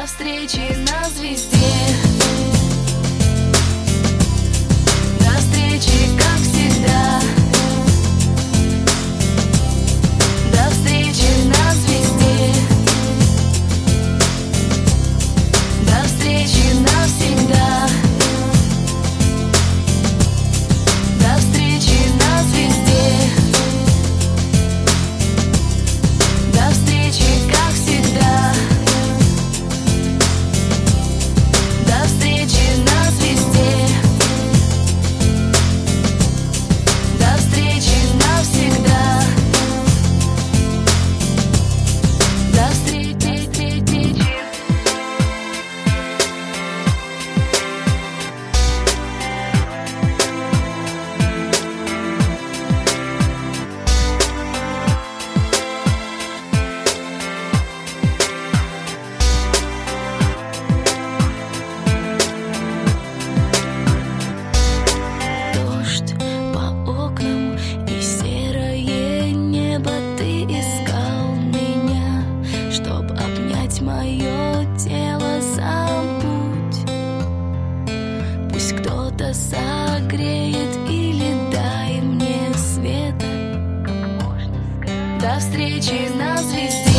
До встречи на звезде. До встречи, как всегда. До встречи на звезде. До встречи навсегда. До встречи на звезде. До встречи, как всегда. До встречи на звезде. До встречи навсегда. До встречи. Дождь по окнам и серое небо. Ты искал меня, чтоб обнять мое тело. Забудь, пусть кто-то согреет или дай мне света. До встречи на звезде.